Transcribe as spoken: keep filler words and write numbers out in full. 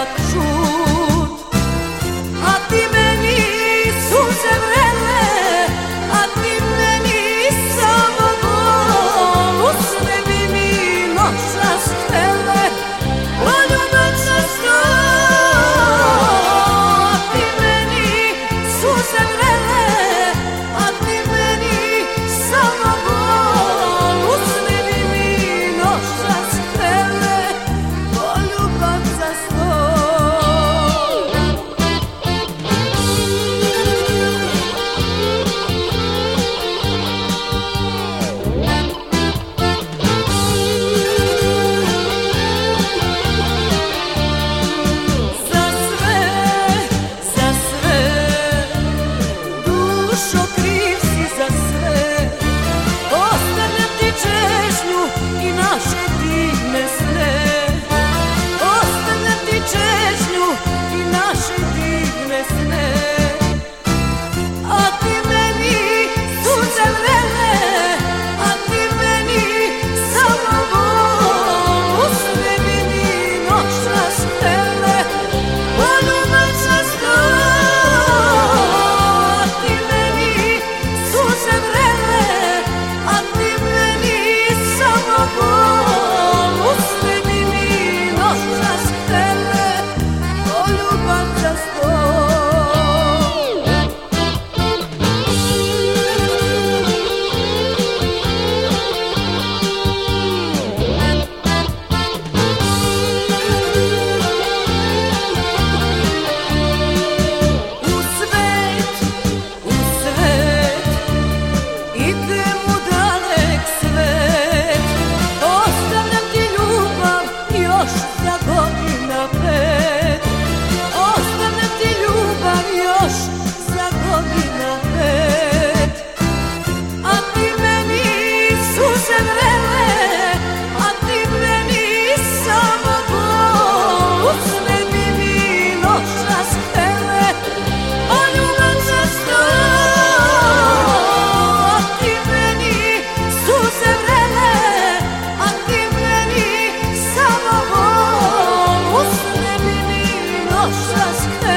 jak šut. A ti meni suze vrele, a ti meni samo bol. Usne bi mi noćas htele, poljubac za sto. A ti meni suze vrele, a ti meni samo bol. Usne bi mi noćas htele, poljubac za sto. Za sve, za sve, dušo kriv si za sve. Ostavljam ti čežnju i naše divne sne. Ostavljam ti čežnju i naše divne sne. A ti meni suze vrele, a ti meni samo bol. Usne bi mi noćas htele, poljubac za sto. A ti meni suze vrele, a ti meni samo bol. Usne bi mi noćas htele, poljubac za sto. U svet, u svet, idem u dalek svet. Ostavljam ti ljubav još za godina pet. Ostavljam ti ljubav još za godina pet. A ti meni suze vrele, a ti meni samo bol. Usne bi mi noćas htele, poljubac za sto. A ti meni suze vrele, a ti meni samo bol. Usne bi mi noćas htele,